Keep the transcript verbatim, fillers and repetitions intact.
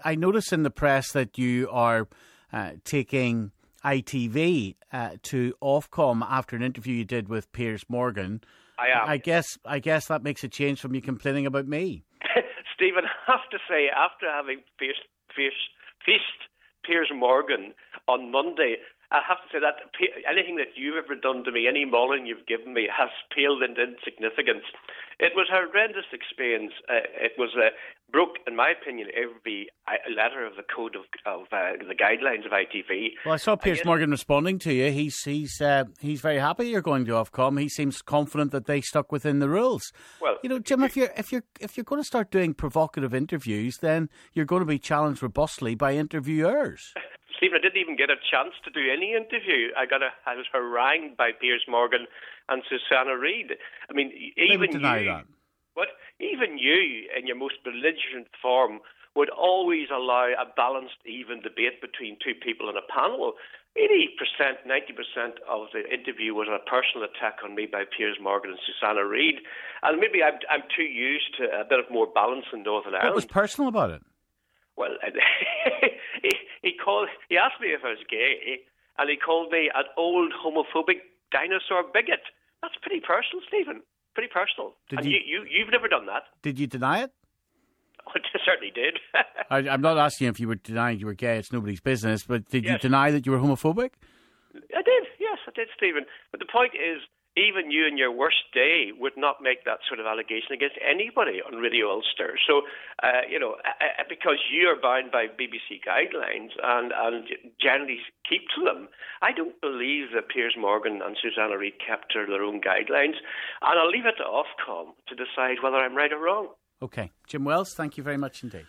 I notice in the press that you are uh, taking I T V uh, to Ofcom after an interview you did with Piers Morgan. I am. I guess I guess that makes a change from you complaining about me. Stephen, I have to say, after having faced, faced, faced Piers Morgan on Monday, I have to say that anything that you've ever done to me, any mauling you've given me, has paled into insignificance. It was a horrendous experience. Uh, it was uh, broke, in my opinion, every letter of the code of, of uh, the guidelines of I T V. Well, I saw Piers guess, Morgan responding to you. He's he's uh, he's very happy you're going to Ofcom. He seems confident that they stuck within the rules. Well, you know, Jim, if you're if you're if you're going to start doing provocative interviews, then you're going to be challenged robustly by interviewers. Stephen, I didn't even get a chance to do any interview. I got a, I was harangued by Piers Morgan and Susanna Reid. I mean, even you, that. What even you, in your most belligerent form, would always allow a balanced, even debate between two people in a panel. eighty percent, ninety percent of the interview was a personal attack on me by Piers Morgan and Susanna Reid, and maybe I'm, I'm too used to a bit of more balance in Northern Ireland. What was personal about it? Well, he, he called. He asked me if I was gay, and he called me an old homophobic dinosaur bigot. That's pretty personal, Stephen. Pretty personal. Did and you, you, you, you've never done that. Did you deny it? Oh, I certainly did. I, I'm not asking if you were denying you were gay. It's nobody's business. But did yes. you deny that you were homophobic? I did. Yes, I did, Stephen. But the point is, even you in your worst day would not make that sort of allegation against anybody on Radio Ulster. So, uh, you know, uh, because you are bound by B B C guidelines and, and generally keep to them, I don't believe that Piers Morgan and Susanna Reid kept to their own guidelines. And I'll leave it to Ofcom to decide whether I'm right or wrong. OK. Jim Wells, thank you very much indeed.